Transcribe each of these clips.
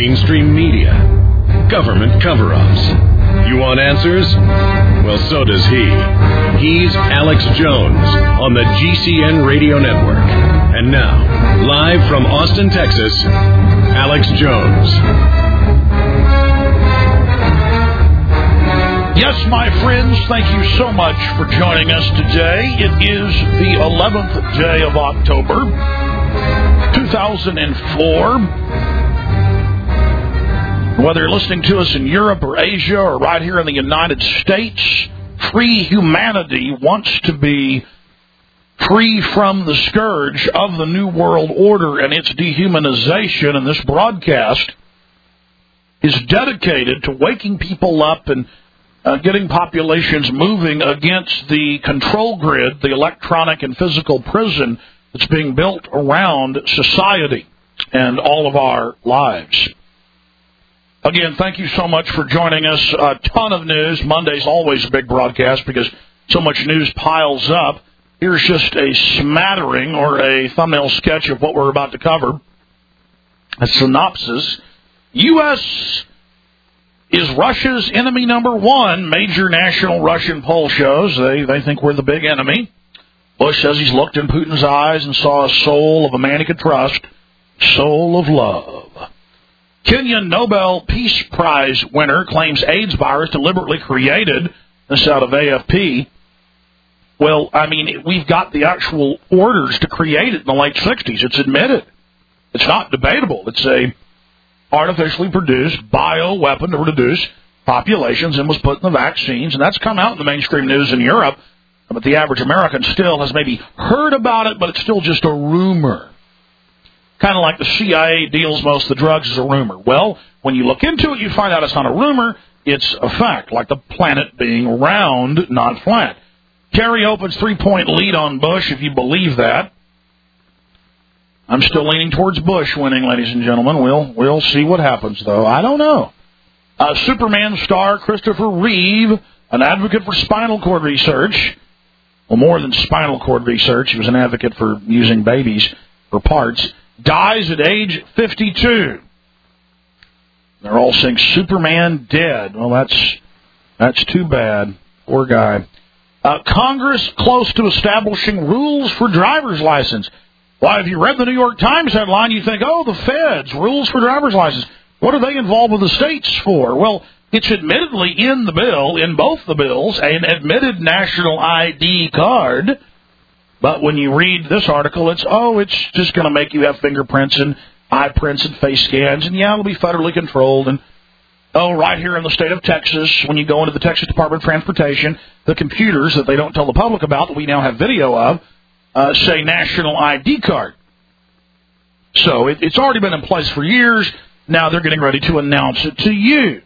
mainstream media, government cover-ups. You want answers? Well, so does he. He's Alex Jones on the GCN Radio Network. And now, live from Austin, Texas, Alex Jones. Yes, my friends, thank you so much for joining us today. It is the 11th day of October, 2004. Whether you're listening to us in Europe or Asia or right here in the United States, free humanity wants to be free from the scourge of the New World Order and its dehumanization, and this broadcast is dedicated to waking people up and getting populations moving against the control grid, the electronic and physical prison that's being built around society and all of our lives. Again, thank you so much for joining us. A ton of news. Monday's always a big broadcast because so much news piles up. Here's just a smattering or a thumbnail sketch of what we're about to cover. A synopsis. U.S. is Russia's enemy number one. Major national Russian poll shows they think we're the big enemy. Bush says he's looked in Putin's eyes and saw a soul of a man he could trust, soul of love. Kenyan Nobel Peace Prize winner claims AIDS virus deliberately created. This out of AFP. Well, I mean, we've got the actual orders to create it in the late 60s. It's admitted. It's not debatable. It's a artificially produced bioweapon to reduce populations and was put in the vaccines, and that's come out in the mainstream news in Europe, but the average American still has maybe heard about it, but it's still just a rumor. Kind of like the CIA deals most of the drugs as a rumor. Well, when you look into it, you find out it's not a rumor, it's a fact, like the planet being round, not flat. Kerry opens 3-point lead on Bush, if you believe that. I'm still leaning towards Bush winning, ladies and gentlemen. We'll see what happens, though. I don't know. Superman star Christopher Reeve, an advocate for spinal cord research. Well, more than spinal cord research. He was an advocate for using babies for parts. Dies at age 52. They're all saying Superman dead. Well, that's too bad. Poor guy. Congress close to establishing rules for driver's license. Why, if you read the New York Times headline, you think, oh, the feds, rules for driver's license. What are they involved with the states for? Well, it's admittedly in the bill, in both the bills, an admitted national ID card. But when you read this article, it's just going to make you have fingerprints and eye prints and face scans, and yeah, it'll be federally controlled. And right here in the state of Texas, when you go into the Texas Department of Transportation, the computers that they don't tell the public about, that we now have video of, say national ID card. So it's already been in place for years. Now they're getting ready to announce it to you.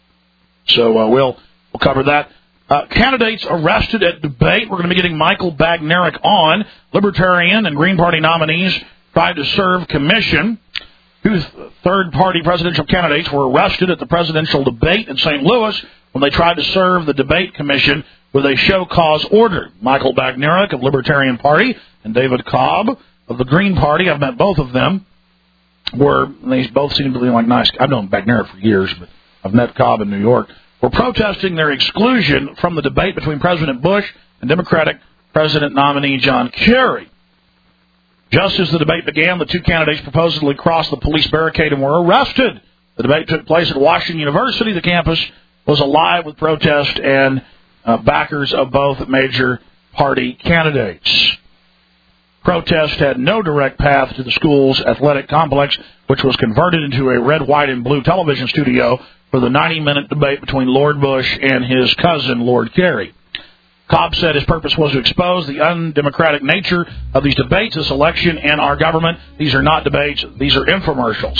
So we'll cover that. Candidates arrested at debate. We're going to be getting Michael Bagnerick on. Libertarian and Green Party nominees tried to serve commission. Two third-party presidential candidates were arrested at the presidential debate in St. Louis when they tried to serve the debate commission with a show-cause order. Michael Bagnerick of Libertarian Party and David Cobb of the Green Party, I've met both of them, they both seem to be like nice. I've known Bagnerick for years, but I've met Cobb in New York. Were protesting their exclusion from the debate between President Bush and Democratic President nominee John Kerry. Just as the debate began, the two candidates supposedly crossed the police barricade and were arrested. The debate took place at Washington University. The campus was alive with protest and backers of both major party candidates. Protest had no direct path to the school's athletic complex, which was converted into a red, white, and blue television studio for the 90-minute debate between Lord Bush and his cousin, Lord Kerry. Cobb said his purpose was to expose the undemocratic nature of these debates, this election, and our government. These are not debates. These are infomercials.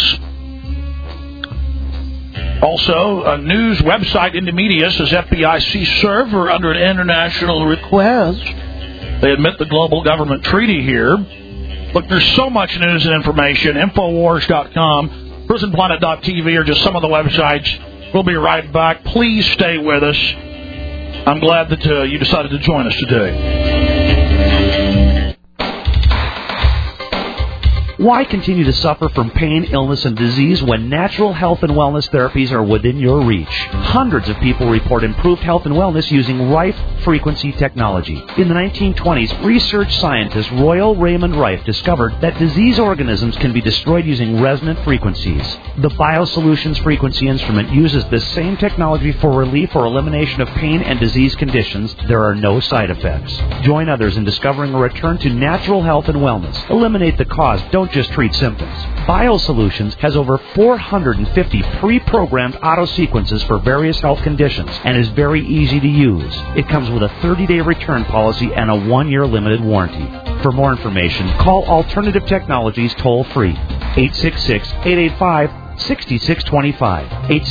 Also, a news website, Indomedia, says FBI seized server under an international request. They admit the global government treaty here. Look, there's so much news and information. Infowars.com, prisonplanet.tv are just some of the websites. We'll be right back. Please stay with us. I'm glad that you decided to join us today. Why continue to suffer from pain, illness, and disease when natural health and wellness therapies are within your reach? Hundreds of people report improved health and wellness using Rife frequency technology. In the 1920s, research scientist Royal Raymond Rife discovered that disease organisms can be destroyed using resonant frequencies. The BioSolutions frequency instrument uses this same technology for relief or elimination of pain and disease conditions. There are no side effects. Join others in discovering a return to natural health and wellness. Eliminate the cause. Don't just treat symptoms. BioSolutions has over 450 pre-programmed auto sequences for various health conditions and is very easy to use. It comes with a 30-day return policy and a 1-year limited warranty. For more information, call Alternative Technologies toll-free, 866-885-6625,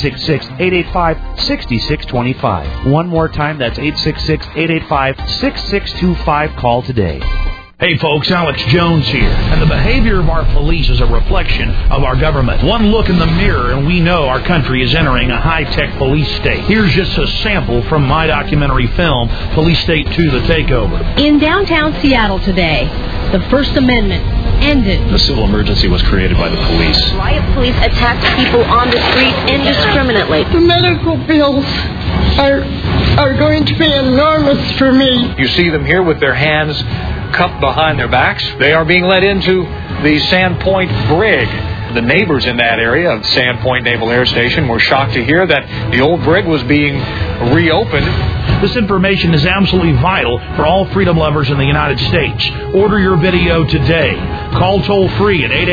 866-885-6625. One more time, that's 866-885-6625. Call today. Hey folks, Alex Jones here, and the behavior of our police is a reflection of our government. One look in the mirror and we know our country is entering a high-tech police state. Here's just a sample from my documentary film, Police State 2, The Takeover. In downtown Seattle today, the First Amendment ended. The civil emergency was created by the police. Riot police attacked people on the street indiscriminately. The medical bills are going to be enormous for me. You see them here with their hands cupped behind their backs. They are being led into the Sandpoint brig. The neighbors in that area of Sandpoint Naval Air Station were shocked to hear that the old brig was being reopened. This information is absolutely vital for all freedom lovers in the United States. Order your video today. Call toll-free at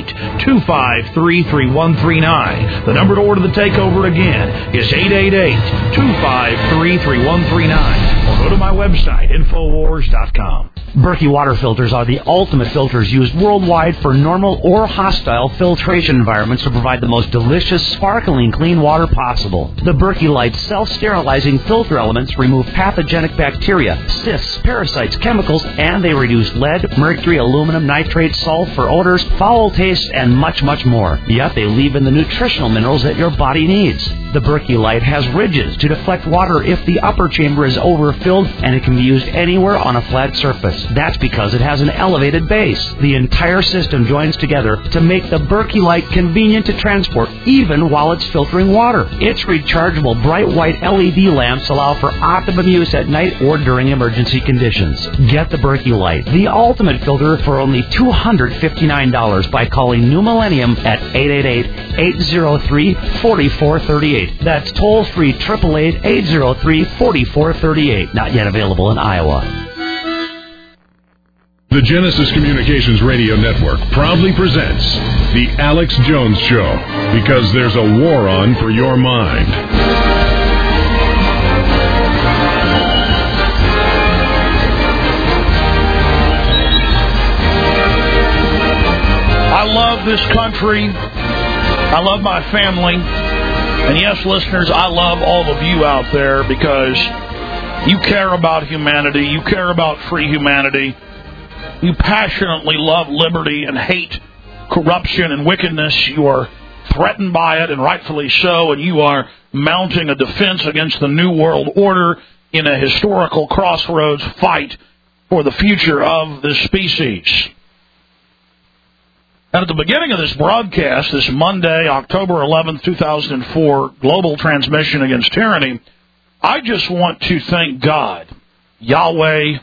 888-253-3139. The number to order The Takeover again is 888-253-3139. Or go to my website, Infowars.com. Berkey water filters are the ultimate filters used worldwide for normal or hostile filtration environments to provide the most delicious, sparkling clean water possible. The Berkey Light self-sterilizing filter elements remove pathogenic bacteria, cysts, parasites, chemicals, and they reduce lead, mercury, aluminum, nitrate, sulfur, odors, foul taste, and much, much more. Yet they leave in the nutritional minerals that your body needs. The Berkey Light has ridges to deflect water if the upper chamber is overfilled, and it can be used anywhere on a flat surface. That's because it has an elevated base. The entire system joins together to make the Berkey Light convenient to transport, even while it's filtering water. Its rechargeable bright white LED lamps allow for optimum use at night or during emergency conditions. Get the Berkey Light, the ultimate filter, for only $259 by calling New Millennium at 888-803-4438. That's toll-free 888-803-4438. Not yet available in Iowa. The Genesis Communications Radio Network proudly presents The Alex Jones Show, because there's a war on for your mind. I love this country. I love my family. And yes, listeners, I love all of you out there because you care about humanity. You care about free humanity. You passionately love liberty and hate corruption and wickedness. You are threatened by it, and rightfully so, and you are mounting a defense against the New World Order in a historical crossroads fight for the future of this species. And at the beginning of this broadcast, this Monday, October 11th, 2004, global transmission against tyranny, I just want to thank God, Yahweh.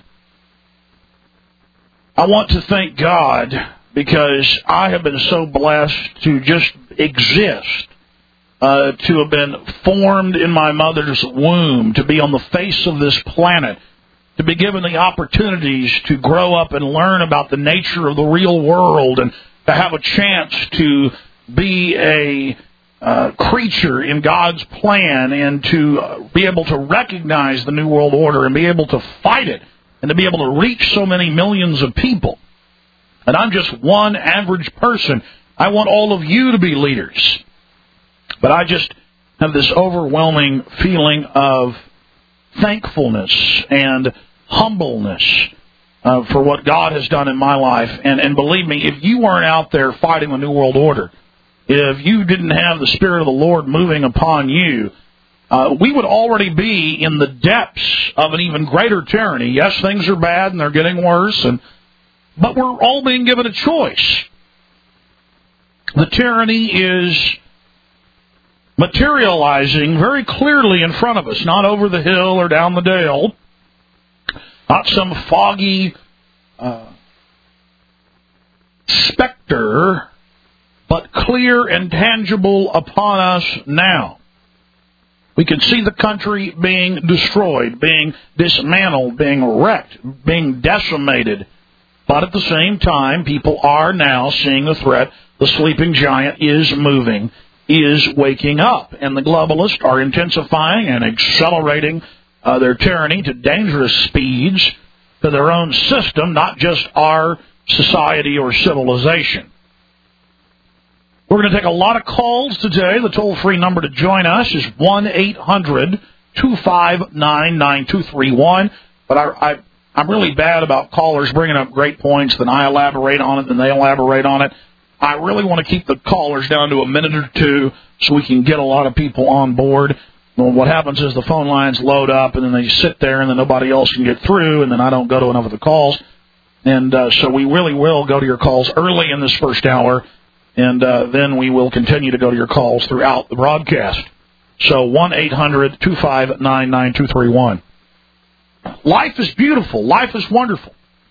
I want to thank God because I have been so blessed to just exist, to have been formed in my mother's womb, to be on the face of this planet, to be given the opportunities to grow up and learn about the nature of the real world, and to have a chance to be a creature in God's plan, and to be able to recognize the New World Order and be able to fight it, and to be able to reach so many millions of people. And I'm just one average person. I want all of you to be leaders. But I just have this overwhelming feeling of thankfulness and humbleness for what God has done in my life. And believe me, if you weren't out there fighting the New World Order, if you didn't have the Spirit of the Lord moving upon you, we would already be in the depths of an even greater tyranny. Yes, things are bad and they're getting worse, but we're all being given a choice. The tyranny is materializing very clearly in front of us, not over the hill or down the dale, not some foggy specter, but clear and tangible upon us now. We can see the country being destroyed, being dismantled, being wrecked, being decimated. But at the same time, people are now seeing the threat. The sleeping giant is moving, is waking up. And the globalists are intensifying and accelerating their tyranny to dangerous speeds to their own system, not just our society or civilization. We're going to take a lot of calls today. The toll-free number to join us is 1-800-259-9231. But I'm really bad about callers bringing up great points, then I elaborate on it, then they elaborate on it. I really want to keep the callers down to a minute or two so we can get a lot of people on board. Well, what happens is the phone lines load up, and then they sit there, and then nobody else can get through, and then I don't go to enough of the calls. And so we really will go to your calls early in this first hour, and then we will continue to go to your calls throughout the broadcast. So 1-800-259-9231. Life is beautiful. Life is wonderful.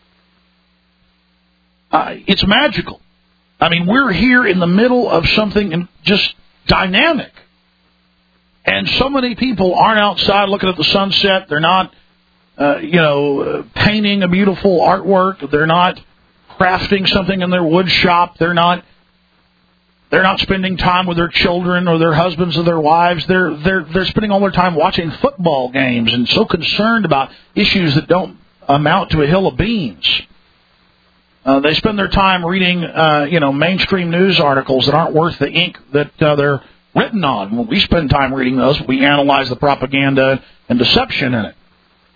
It's magical. I mean, we're here in the middle of something just dynamic. And so many people aren't outside looking at the sunset. They're not, painting a beautiful artwork. They're not crafting something in their wood shop. They're not spending time with their children or their husbands or their wives. They're spending all their time watching football games and so concerned about issues that don't amount to a hill of beans. They spend their time reading, mainstream news articles that aren't worth the ink that they're written on. When we spend time reading those, we analyze the propaganda and deception in it.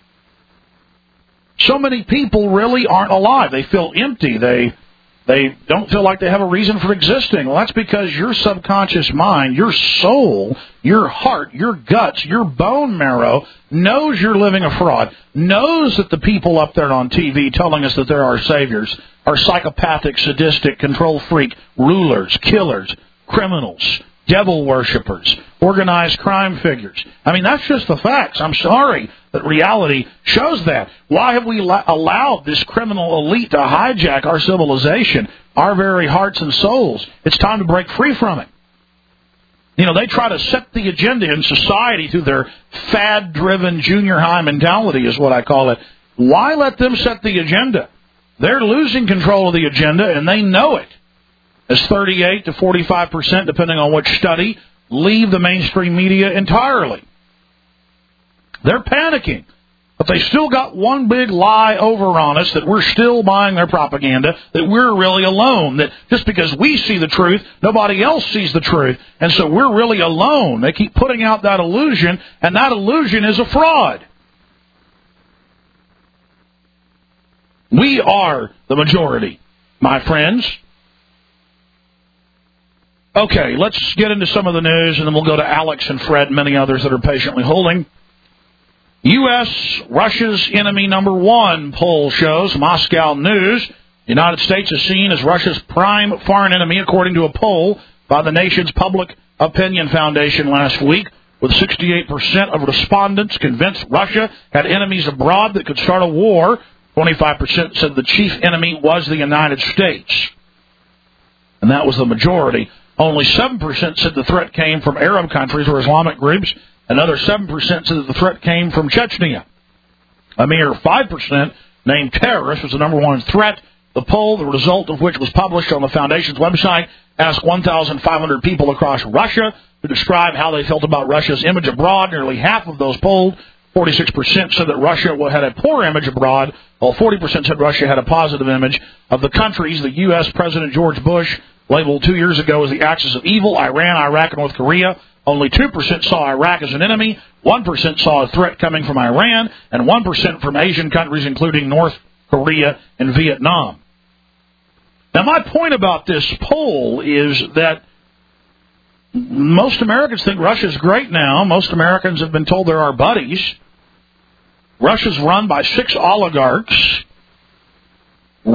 So many people really aren't alive. They feel empty. They don't feel like they have a reason for existing. Well, that's because your subconscious mind, your soul, your heart, your guts, your bone marrow knows you're living a fraud, knows that the people up there on TV telling us that they're our saviors are psychopathic, sadistic, control freak, rulers, killers, criminals, devil worshippers, organized crime figures. I mean, that's just the facts. I'm sorry that reality shows that. Why have we allowed this criminal elite to hijack our civilization, our very hearts and souls? It's time to break free from it. They try to set the agenda in society through their fad-driven junior high mentality is what I call it. Why let them set the agenda? They're losing control of the agenda, and they know it. As 38 to 45%, depending on which study, leave the mainstream media entirely. They're panicking. But they still got one big lie over on us that we're still buying their propaganda, that we're really alone, that just because we see the truth, nobody else sees the truth, and so we're really alone. They keep putting out that illusion, and that illusion is a fraud. We are the majority, my friends. Okay, let's get into some of the news, and then we'll go to Alex and Fred and many others that are patiently holding. U.S. Russia's enemy number one poll shows Moscow News. The United States is seen as Russia's prime foreign enemy, according to a poll by the nation's Public Opinion Foundation last week, with 68% of respondents convinced Russia had enemies abroad that could start a war. 25% said the chief enemy was the United States. And that was the majority. Only 7% said the threat came from Arab countries or Islamic groups. Another 7% said that the threat came from Chechnya. A mere 5% named terrorists was the number one threat. The poll, the result of which was published on the Foundation's website, asked 1,500 people across Russia to describe how they felt about Russia's image abroad. Nearly half of those polled, 46%, said that Russia had a poor image abroad, while 40% said Russia had a positive image. Of the countries the U.S. President George Bush labeled 2 years ago as the axis of evil, Iran, Iraq, and North Korea, only 2% saw Iraq as an enemy, 1% saw a threat coming from Iran, and 1% from Asian countries, including North Korea and Vietnam. Now, my point about this poll is that most Americans think Russia's great now. Most Americans have been told they're our buddies. Russia's run by 6 oligarchs,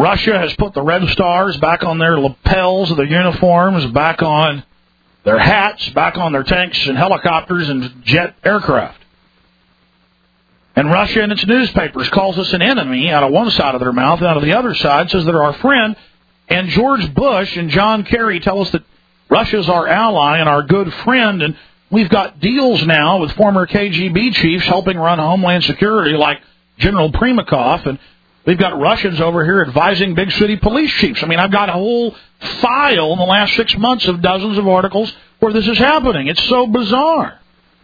Russia has put the red stars back on their lapels of their uniforms, back on their hats, back on their tanks and helicopters and jet aircraft. And Russia in its newspapers calls us an enemy out of one side of their mouth, out of the other side says they're our friend. And George Bush and John Kerry tell us that Russia's our ally and our good friend. And we've got deals now with former KGB chiefs helping run Homeland Security like General Primakov. And we've got Russians over here advising big city police chiefs. I mean, I've got a whole file in the last 6 months of dozens of articles where this is happening. It's so bizarre.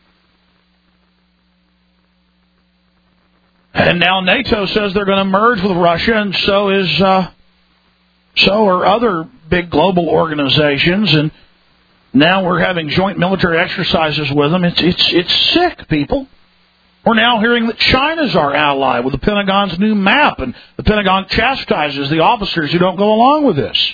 And now NATO says they're going to merge with Russia, and so are other big global organizations. And now we're having joint military exercises with them. It's sick, people. We're now hearing that China's our ally with the Pentagon's new map, and the Pentagon chastises the officers who don't go along with this.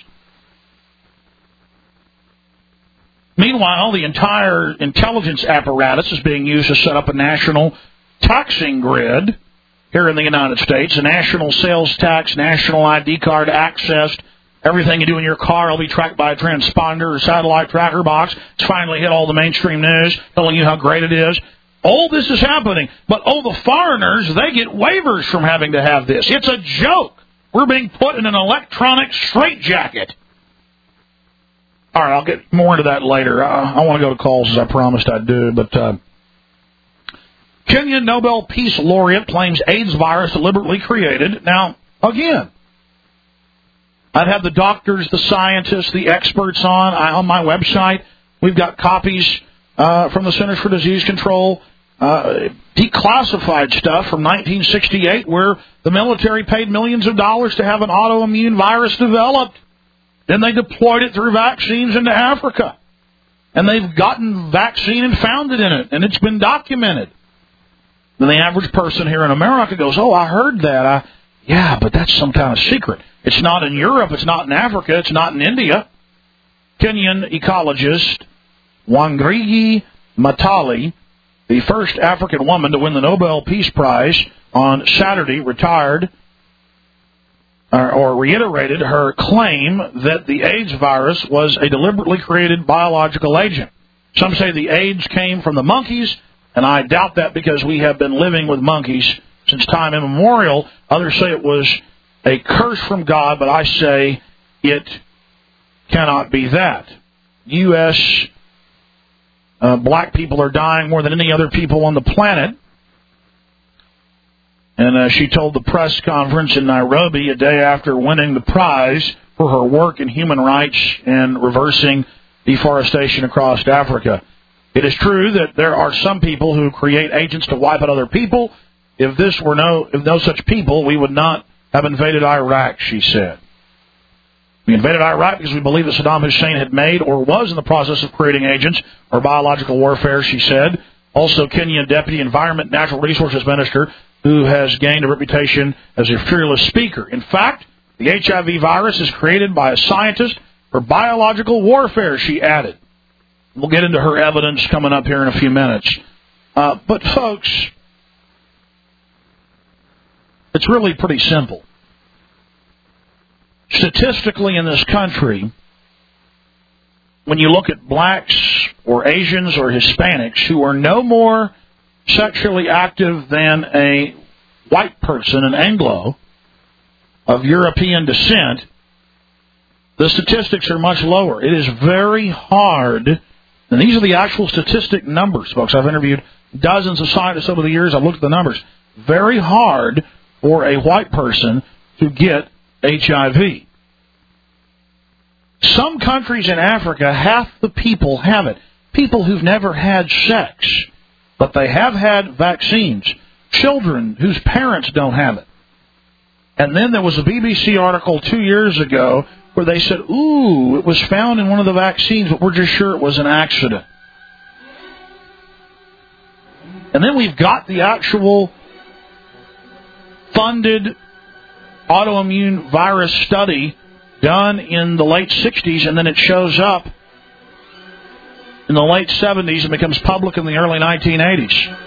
Meanwhile, the entire intelligence apparatus is being used to set up a national taxing grid here in the United States, a national sales tax, national ID card accessed. Everything you do in your car will be tracked by a transponder or satellite tracker box. It's finally hit all the mainstream news, telling you how great it is. All this is happening, but the foreigners, they get waivers from having to have this. It's a joke. We're being put in an electronic straitjacket. All right, I'll get more into that later. I want to go to calls as I promised I'd do, but Kenyan Nobel Peace Laureate claims AIDS virus deliberately created. Now, again, I've had the doctors, the scientists, the experts on my website. We've got copies from the Centers for Disease Control, declassified stuff from 1968 where the military paid millions of dollars to have an autoimmune virus developed. Then they deployed it through vaccines into Africa. And they've gotten vaccine and found it in it, and it's been documented. Then the average person here in America goes, oh, I heard that. Yeah, but that's some kind of secret. It's not in Europe, it's not in Africa, it's not in India. Kenyan ecologist Wangari Maathai, the first African woman to win the Nobel Peace Prize, on Saturday reiterated her claim that the AIDS virus was a deliberately created biological agent. Some say the AIDS came from the monkeys, and I doubt that because we have been living with monkeys since time immemorial. Others say it was a curse from God, but I say it cannot be that. U.S. Black people are dying more than any other people on the planet. And she told the press conference in Nairobi a day after winning the prize for her work in human rights and reversing deforestation across Africa. It is true that there are some people who create agents to wipe out other people. If no such people, we would not have invaded Iraq, she said. We invaded Iraq because we believed that Saddam Hussein had made or was in the process of creating agents or biological warfare, she said. Also, Kenyan Deputy Environment and Natural Resources Minister, who has gained a reputation as a fearless speaker. In fact, the HIV virus is created by a scientist for biological warfare, she added. We'll get into her evidence coming up here in a few minutes. But, folks, it's really pretty simple. Statistically in this country, when you look at blacks or Asians or Hispanics who are no more sexually active than a white person, an Anglo, of European descent, the statistics are much lower. It is very hard, and these are the actual statistic numbers, folks. I've interviewed dozens of scientists over the years. I've looked at the numbers. Very hard for a white person to get HIV. Some countries in Africa, half the people have it. People who've never had sex, but they have had vaccines. Children whose parents don't have it. And then there was a BBC article 2 years ago where they said, it was found in one of the vaccines, but we're just sure it was an accident. And then we've got the actual funded autoimmune virus study done in the late 60s, and then it shows up in the late 70s and becomes public in the early 1980s.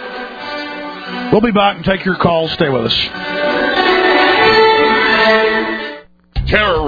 We'll be back and take your calls. Stay with us.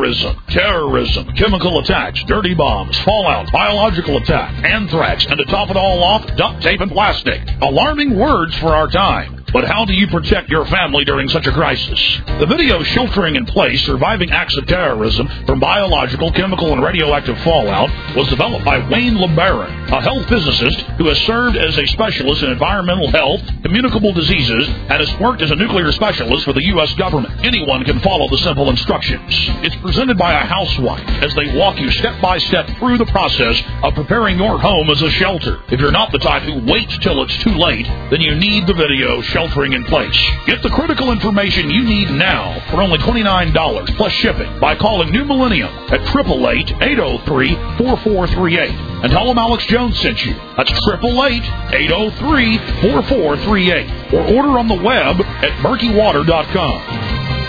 terrorism, chemical attacks, dirty bombs, fallout, biological attack, anthrax, and to top it all off, duct tape and plastic. Alarming words for our time. But how do you protect your family during such a crisis? The video Sheltering in Place, Surviving Acts of Terrorism from Biological, Chemical, and Radioactive Fallout was developed by Wayne LeBaron, a health physicist who has served as a specialist in environmental health, communicable diseases, and has worked as a nuclear specialist for the U.S. government. Anyone can follow the simple instructions. It's presented by a housewife as they walk you step by step through the process of preparing your home as a shelter. If you're not the type who waits till it's too late, then you need the video Sheltering in Place. Get the critical information you need now for only $29 plus shipping by calling New Millennium at 888-803-4438 and tell them Alex Jones sent you. That's 888-803-4438 or order on the web at murkywater.com.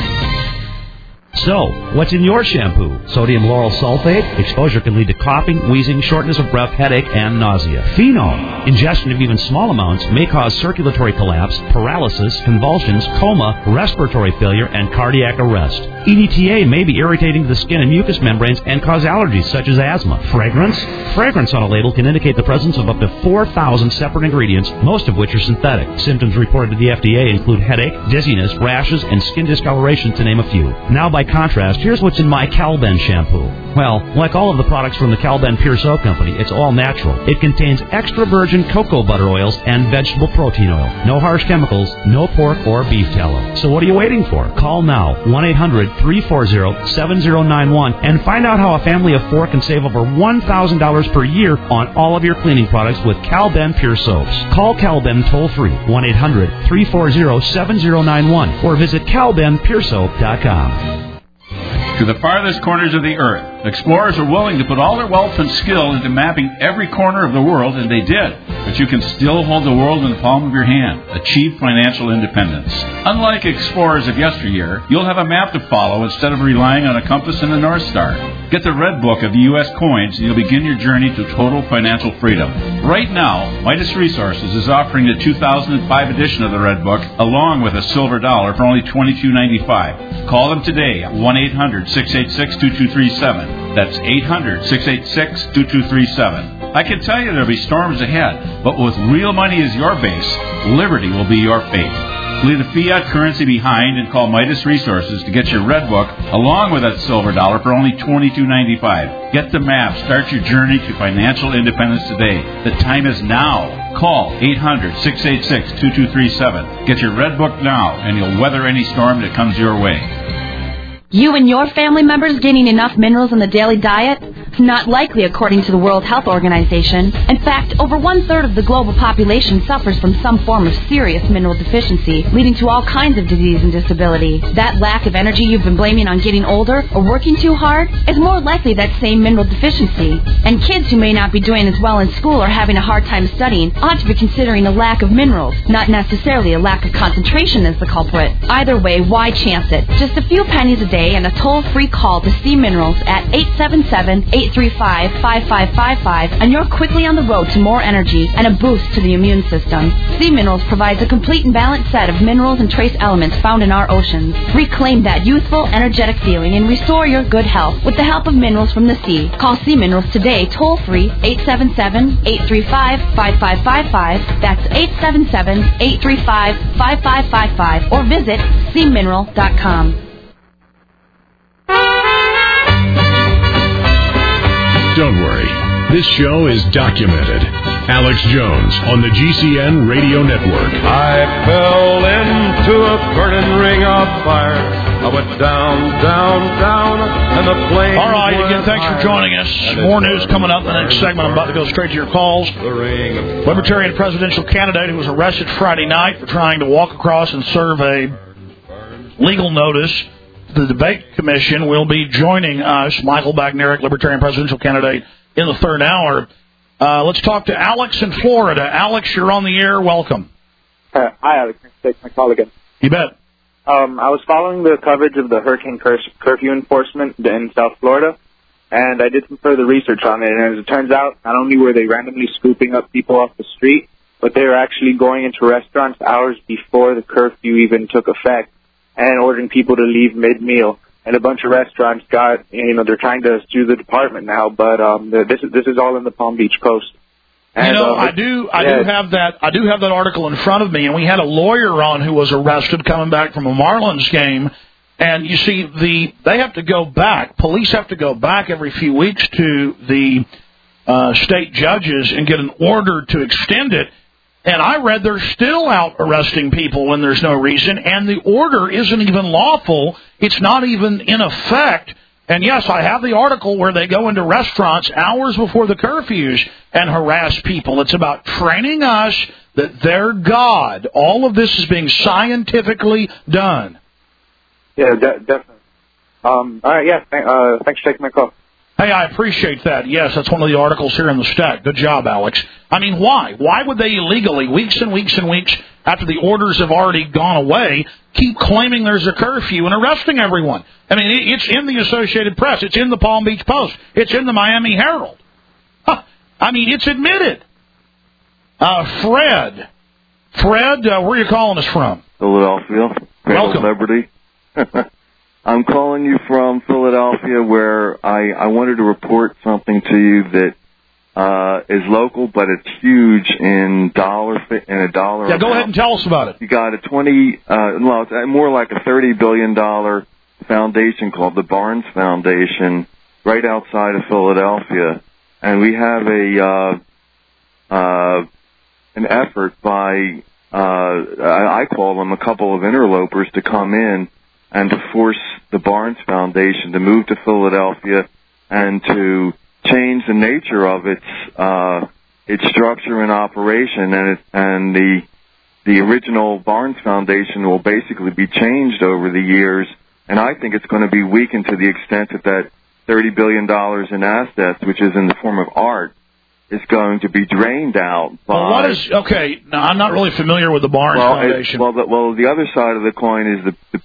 So, what's in your shampoo? Sodium lauryl sulfate? Exposure can lead to coughing, wheezing, shortness of breath, headache, and nausea. Phenol. Ingestion of even small amounts may cause circulatory collapse, paralysis, convulsions, coma, respiratory failure, and cardiac arrest. EDTA may be irritating to the skin and mucous membranes and cause allergies such as asthma. Fragrance? Fragrance on a label can indicate the presence of up to 4,000 separate ingredients, most of which are synthetic. Symptoms reported to the FDA include headache, dizziness, rashes, and skin discoloration, to name a few. Now, by contrast, here's what's in my Calben shampoo. Well, like all of the products from the Calben Pure Soap Company, it's all natural. It contains extra virgin cocoa butter oils and vegetable protein oil. No harsh chemicals, no pork or beef tallow. So what are you waiting for? Call now, 1-800-340-7091, and find out how a family of four can save over $1,000 per year on all of your cleaning products with Calben Pure Soaps. Call Calben toll-free, 1-800-340-7091, or visit CalbenPureSoap.com. To the farthest corners of the earth, explorers are willing to put all their wealth and skill into mapping every corner of the world, and they did. But you can still hold the world in the palm of your hand. Achieve financial independence. Unlike explorers of yesteryear, you'll have a map to follow instead of relying on a compass and a North Star. Get the Red Book of the U.S. coins, and you'll begin your journey to total financial freedom. Right now, Midas Resources is offering the 2005 edition of the Red Book, along with a silver dollar, for only $22.95. Call them today at 1-800-686-2237. That's 800-686-2237. I can tell you there'll be storms ahead, but with real money as your base, liberty will be your fate. Leave the fiat currency behind and call Midas Resources to get your Red Book along with that silver dollar for only $22.95. Get the map. Start your journey to financial independence today. The time is now. Call 800-686-2237. Get your Red Book now, and you'll weather any storm that comes your way. You and your family members getting enough minerals in the daily diet? Not likely, according to the World Health Organization. In fact, over 1/3 of the global population suffers from some form of serious mineral deficiency, leading to all kinds of disease and disability. That lack of energy you've been blaming on getting older or working too hard is more likely that same mineral deficiency. And kids who may not be doing as well in school or having a hard time studying ought to be considering a lack of minerals, not necessarily a lack of concentration as the culprit. Either way, why chance it? Just a few pennies a day and a toll-free call to Sea Minerals at 877-835-5555, and you're quickly on the road to more energy and a boost to the immune system. Sea Minerals provides a complete and balanced set of minerals and trace elements found in our oceans. Reclaim that youthful, energetic feeling and restore your good health with the help of minerals from the sea. Call Sea Minerals today, toll-free, 877-835-5555. That's 877-835-5555, or visit seamineral.com. Don't worry. This show is documented. Alex Jones on the GCN Radio Network. I fell into a burning ring of fire. I went down, down, down, and the flames. All right, again, thanks for joining us. More news coming up in the next segment. I'm about to go straight to your calls. Libertarian presidential candidate who was arrested Friday night for trying to walk across and serve a legal notice. The debate commission will be joining us, Michael Bagnerick, Libertarian presidential candidate, in the third hour. Let's talk to Alex in Florida. Alex, you're on the air. Welcome. Hi, Alex. Thanks for taking my call again. You bet. I was following the coverage of the hurricane curfew enforcement in South Florida, and I did some further research on it. And as it turns out, not only were they randomly scooping up people off the street, but they were actually going into restaurants hours before the curfew even took effect and ordering people to leave mid-meal. and a bunch of restaurants got, they're trying to sue the department now, but this is all in the Palm Beach Post. And, I do have that article in front of me, and we had a lawyer on who was arrested coming back from a Marlins game. And you see, they have to go back. Police have to go back every few weeks to the state judges and get an order to extend it. And I read they're still out arresting people when there's no reason, and the order isn't even lawful. It's not even in effect. And yes, I have the article where they go into restaurants hours before the curfews and harass people. It's about training us that they're God. All of this is being scientifically done. Yeah, definitely. All right, yeah, thanks for taking my call. Hey, I appreciate that. Yes, that's one of the articles here in the stack. Good job, Alex. I mean, why? Why would they illegally, weeks and weeks and weeks after the orders have already gone away, keep claiming there's a curfew and arresting everyone? I mean, it's in the Associated Press. It's in the Palm Beach Post. It's in the Miami Herald. Huh. I mean, it's admitted. Fred, where are you calling us from? Philadelphia. Welcome. Liberty. I'm calling you from Philadelphia, where I wanted to report something to you that is local, but it's huge in a dollar. Yeah, go ahead and tell us about it. You got a it's more like a $30 billion foundation called the Barnes Foundation, right outside of Philadelphia, and we have an effort by I call them a couple of interlopers to come in and to force the Barnes Foundation to move to Philadelphia and to change the nature of its structure and operation, and the original Barnes Foundation will basically be changed over the years, and I think it's going to be weakened to the extent that $30 billion in assets, which is in the form of art, is going to be drained out. Now, I'm not really familiar with the Barnes Foundation. The other side of the coin is the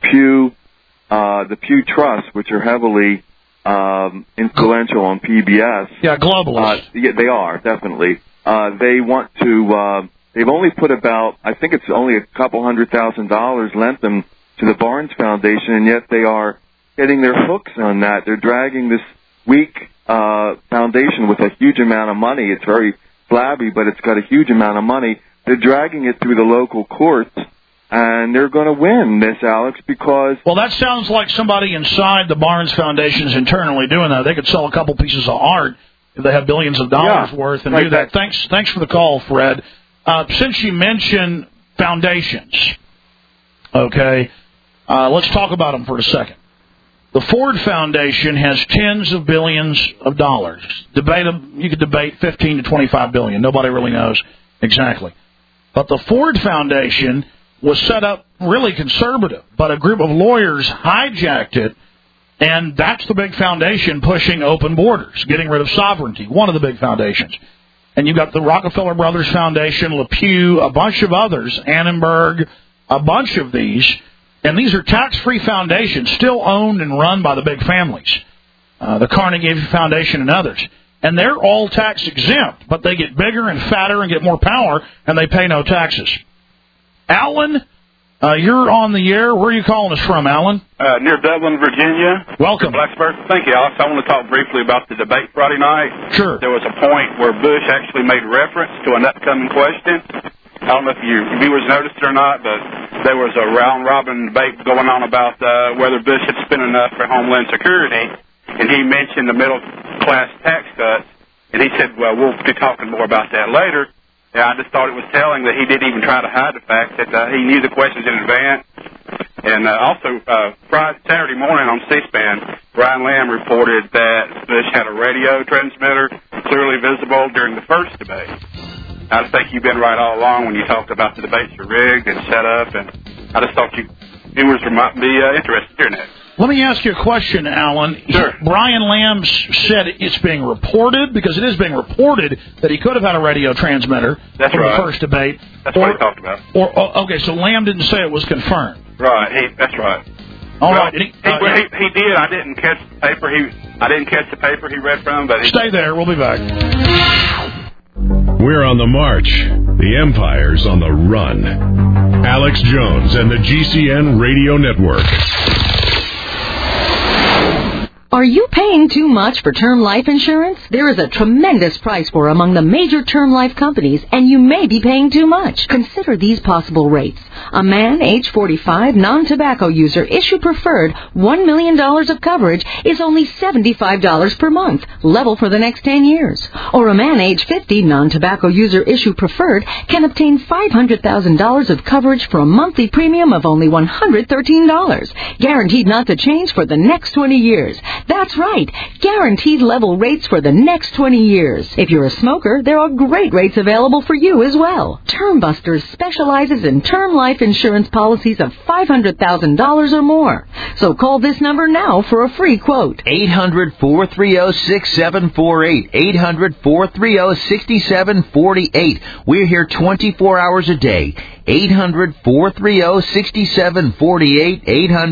Pew Trust, which are heavily influential on PBS. Yeah, globalists. Yeah, they are, definitely. They want to, they've only put about, I think it's only a couple $100,000 lent them to the Barnes Foundation, and yet they are getting their hooks on that. They're dragging this weak foundation with a huge amount of money. It's very flabby, but it's got a huge amount of money. They're dragging it through the local courts, and they're going to win this, Alex, because... Well, that sounds like somebody inside the Barnes Foundation is internally doing that. They could sell a couple pieces of art if they have billions of dollars worth and do that. Thanks for the call, Fred. Since you mentioned foundations, okay, let's talk about them for a second. The Ford Foundation has tens of billions of dollars. You could debate 15 to 25 billion. Nobody really knows exactly. But the Ford Foundation was set up really conservative, but a group of lawyers hijacked it, and that's the big foundation pushing open borders, getting rid of sovereignty, one of the big foundations. And you've got the Rockefeller Brothers Foundation, LePew, a bunch of others, Annenberg, a bunch of these. And these are tax-free foundations, still owned and run by the big families, the Carnegie Foundation and others. And they're all tax-exempt, but they get bigger and fatter and get more power, and they pay no taxes. Alan, you're on the air. Where are you calling us from, Alan? Near Dublin, Virginia. Welcome. Blacksburg. Thank you, Alex. I want to talk briefly about the debate Friday night. Sure. There was a point where Bush actually made reference to an upcoming question. I don't know if your viewers noticed it or not, but there was a round-robin debate going on about whether Bush had spent enough for Homeland Security, and he mentioned the middle-class tax cuts, and he said, well, we'll be talking more about that later. And I just thought it was telling that he didn't even try to hide the fact that he knew the questions in advance. And also, Saturday morning on C-SPAN, Brian Lamb reported that Bush had a radio transmitter clearly visible during the first debate. I just think you've been right all along when you talked about the debates are rigged and set up, and I just thought viewers might be interested in hearing that. Let me ask you a question, Alan. Sure. Brian Lamb said it's being reported, because it is being reported, that he could have had a radio transmitter from the first debate. That's what he talked about. Okay, so Lamb didn't say it was confirmed. Right. That's right. All right. He did. I didn't catch the paper. I didn't catch the paper he read from, but stay there. We'll be back. We're on the march. The Empire's on the run. Alex Jones and the GCN Radio Network. Are you paying too much for term life insurance? There is a tremendous price war among the major term life companies, and you may be paying too much. Consider these possible rates. A man, age 45, non-tobacco user, issue preferred, $1 million of coverage is only $75 per month, level for the next 10 years. Or a man, age 50, non-tobacco user, issue preferred, can obtain $500,000 of coverage for a monthly premium of only $113, guaranteed not to change for the next 20 years. That's right, guaranteed level rates for the next 20 years. If you're a smoker, there are great rates available for you as well. Term Busters specializes in term life insurance policies of $500,000 or more. So call this number now for a free quote. 800-430-6748. 800-430-6748. We're here 24 hours a day. 800-430-6748.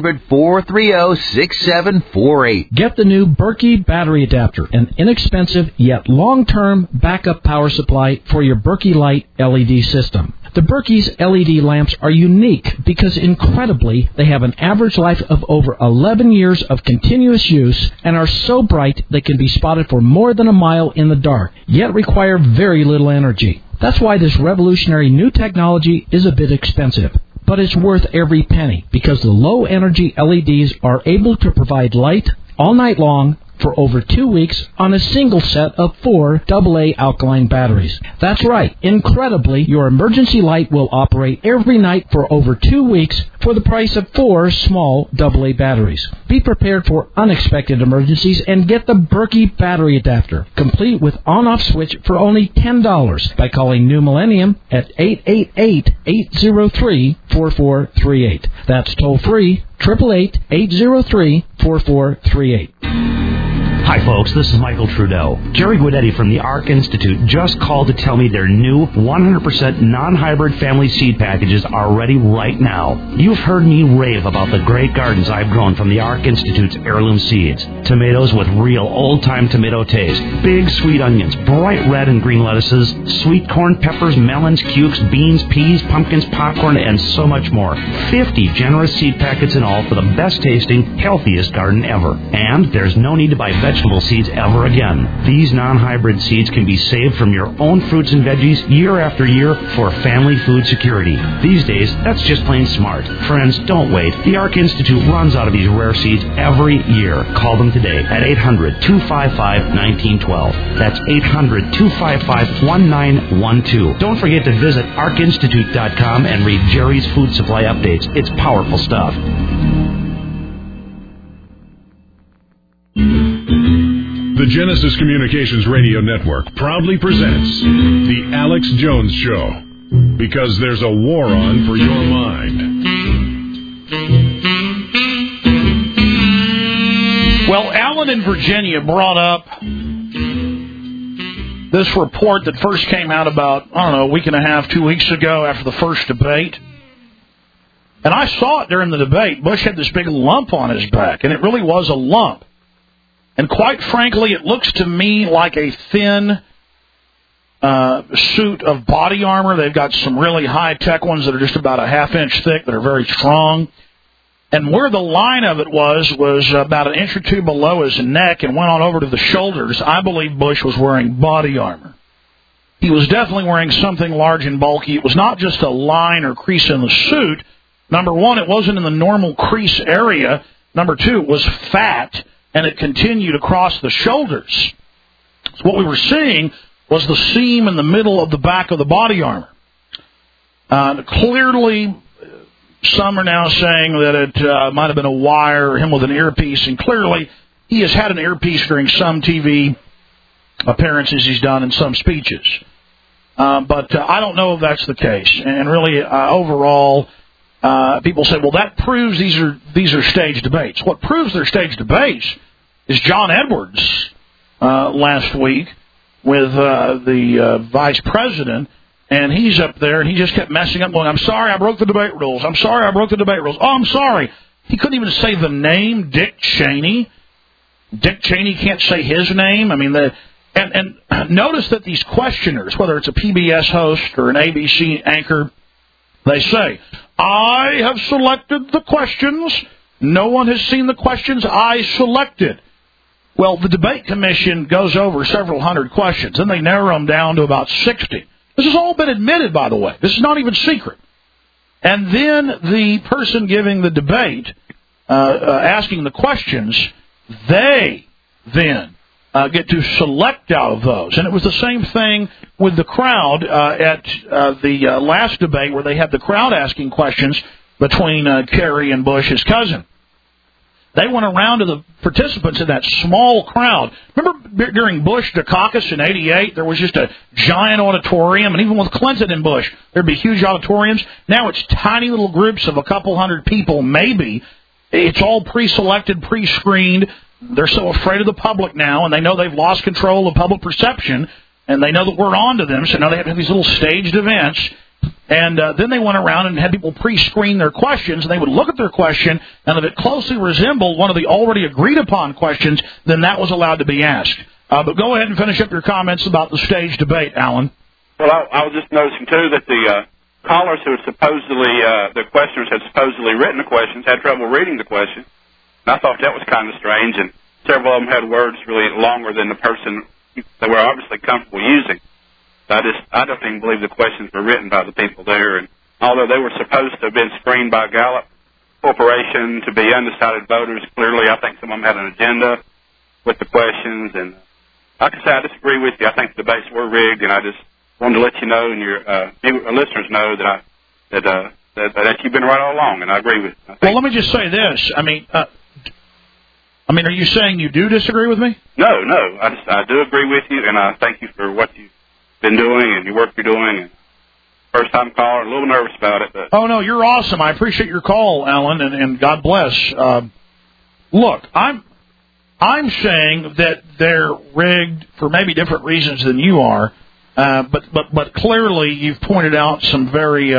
800-430-6748. Get the new Berkey battery adapter, an inexpensive yet long-term backup power supply for your Berkey Light LED system. The Berkey's LED lamps are unique because, incredibly, they have an average life of over 11 years of continuous use and are so bright they can be spotted for more than a mile in the dark, yet require very little energy. That's why this revolutionary new technology is a bit expensive. But it's worth every penny because the low-energy LEDs are able to provide light all night long for over 2 weeks on a single set of 4 AA alkaline batteries. That's right. Incredibly, your emergency light will operate every night for over 2 weeks for the price of 4 small AA batteries. Be prepared for unexpected emergencies and get the Berkey battery adapter, complete with on-off switch for only $10 by calling New Millennium at 888-803-4438. That's toll-free, 888-803-4438. Hi, folks. This is Michael Trudeau. Jerry Guidetti from the ARC Institute just called to tell me their new 100% non-hybrid family seed packages are ready right now. You've heard me rave about the great gardens I've grown from the ARC Institute's heirloom seeds. Tomatoes with real old-time tomato taste. Big sweet onions, bright red and green lettuces, sweet corn, peppers, melons, cukes, beans, peas, pumpkins, popcorn, and so much more. 50 generous seed packets in all for the best-tasting, healthiest garden ever. And there's no need to buy vegetable seeds ever again. These non-hybrid seeds can be saved from your own fruits and veggies year after year for family food security. These days, that's just plain smart. Friends, don't wait. The ARC Institute runs out of these rare seeds every year. Call them today at 800-255-1912. That's 800-255-1912. Don't forget to visit arcinstitute.com and read Jerry's food supply updates. It's powerful stuff. The Genesis Communications Radio Network proudly presents The Alex Jones Show, because there's a war on for your mind. Well, Alan in Virginia brought up this report that first came out about, a week and a half, 2 weeks ago after the first debate. And I saw it during the debate. Bush had this big lump on his back, and it really was a lump. And quite frankly, it looks to me like a thin suit of body armor. They've got some really high-tech ones that are just about a half-inch thick that are very strong. And where the line of it was about an inch or two below his neck and went on over to the shoulders. I believe Bush was wearing body armor. He was definitely wearing something large and bulky. It was not just a line or crease in the suit. Number one, it wasn't in the normal crease area. Number two, it was fat, and it continued across the shoulders. So what we were seeing was the seam in the middle of the back of the body armor. Clearly, some are now saying that it might have been a wire or him with an earpiece, and clearly he has had an earpiece during some TV appearances he's done and some speeches. But I don't know if that's the case. And really, overall, people say, well, that proves these are staged debates. What proves they're staged debates is John Edwards last week with the vice president, and he's up there, and he just kept messing up, going, I'm sorry, I broke the debate rules. I'm sorry, I broke the debate rules. Oh, I'm sorry. He couldn't even say the name, Dick Cheney. Dick Cheney can't say his name. I mean, and notice that these questioners, whether it's a PBS host or an ABC anchor, they say, I have selected the questions. No one has seen the questions I selected. Well, the debate commission goes over several hundred questions, and they narrow them down to about 60. This has all been admitted, by the way. This is not even secret. And then the person giving the debate, asking the questions, they then get to select out of those. And it was the same thing with the crowd at the last debate where they had the crowd asking questions between Kerry and Bush, his cousin. They went around to the participants in that small crowd. Remember during Bush to caucus in '88, there was just a giant auditorium, and even with Clinton and Bush, there'd be huge auditoriums. Now it's tiny little groups of a couple hundred people, maybe. It's all pre-selected, pre-screened. They're so afraid of the public now, and they know they've lost control of public perception, and they know that we're on to them, so now they have to have these little staged events. And then they went around and had people pre-screen their questions, and they would look at their question, and if it closely resembled one of the already agreed-upon questions, then that was allowed to be asked. But go ahead and finish up your comments about the stage debate, Alan. Well, I was just noticing, too, that the callers who had supposedly, the questioners had supposedly written the questions, had trouble reading the question. And I thought that was kind of strange, and several of them had words really longer than the person they were obviously comfortable using. I don't even believe the questions were written by the people there. And although they were supposed to have been screened by Gallup Corporation to be undecided voters, clearly I think some of them had an agenda with the questions. And like I said, I disagree with you. I think the debates were rigged, and I just wanted to let you know and your listeners know that you've been right all along, and I agree with you. Well, let me just say this. I mean, are you saying you do disagree with me? No. I do agree with you, and I thank you for what you've been doing and your work you're doing. And first time caller, a little nervous about it. But. Oh, no, you're awesome. I appreciate your call, Alan, and God bless. Look, I'm saying that they're rigged for maybe different reasons than you are, but clearly you've pointed out some very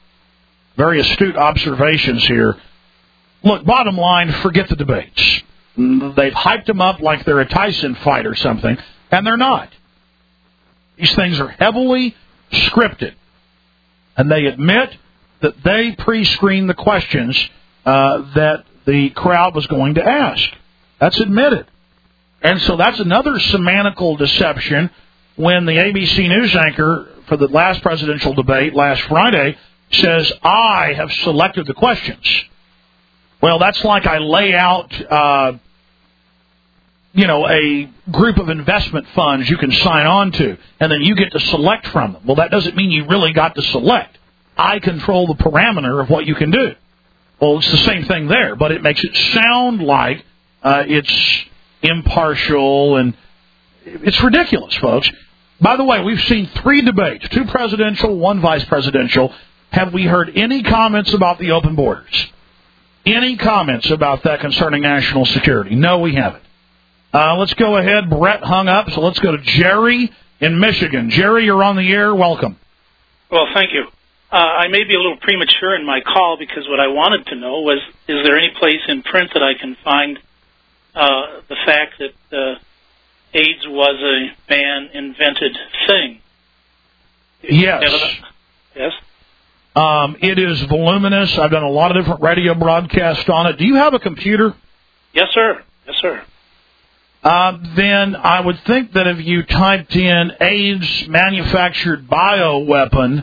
astute observations here. Look, bottom line, forget the debates. They've hyped them up like they're a Tyson fight or something, and they're not. These things are heavily scripted, and they admit that they pre-screened the questions that the crowd was going to ask. That's admitted. And so that's another semantical deception when the ABC News anchor for the last presidential debate last Friday says, I have selected the questions. Well, that's like I lay out a group of investment funds you can sign on to, and then you get to select from them. Well, that doesn't mean you really got to select. I control the parameter of what you can do. Well, it's the same thing there, but it makes it sound like it's impartial, and it's ridiculous, folks. By the way, we've seen 3 debates, 2 presidential, 1 vice presidential. Have we heard any comments about the open borders? Any comments about that concerning national security? No, we haven't. Let's go ahead. Brett hung up, so let's go to Jerry in Michigan. Jerry, you're on the air. Welcome. Well, thank you. I may be a little premature in my call because what I wanted to know was, is there any place in print that I can find the fact that AIDS was a man-invented thing? Yes. Yes? It is voluminous. I've done a lot of different radio broadcasts on it. Do you have a computer? Yes, sir. Yes, sir. Then I would think that if you typed in AIDS manufactured bioweapon,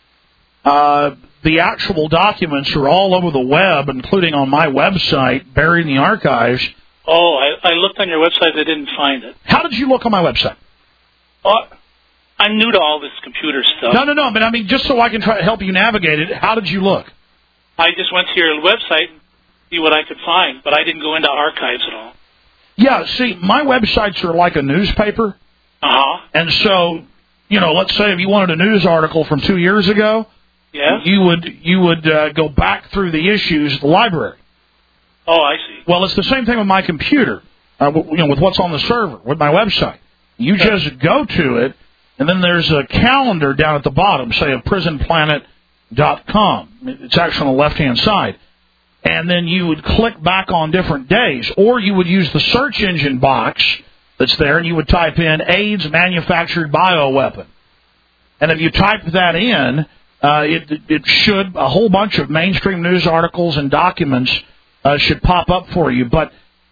the actual documents are all over the web, including on my website, buried in the archives. Oh, I looked on your website. I didn't find it. How did you look on my website? I'm new to all this computer stuff. No, but I mean, just so I can try to help you navigate it, how did you look? I just went to your website and see what I could find, but I didn't go into archives at all. Yeah, see, my websites are like a newspaper. Uh-huh. And so, let's say if you wanted a news article from 2 years ago, yes, you would go back through the issues at the library. Oh, I see. Well, it's the same thing with my computer, with what's on the server, with my website. You just go to it, and then there's a calendar down at the bottom, say of prisonplanet.com. It's actually on the left-hand side. And then you would click back on different days, or you would use the search engine box that's there, and you would type in AIDS manufactured bioweapon. And if you type that in, it should, a whole bunch of mainstream news articles and documents should pop up for you. But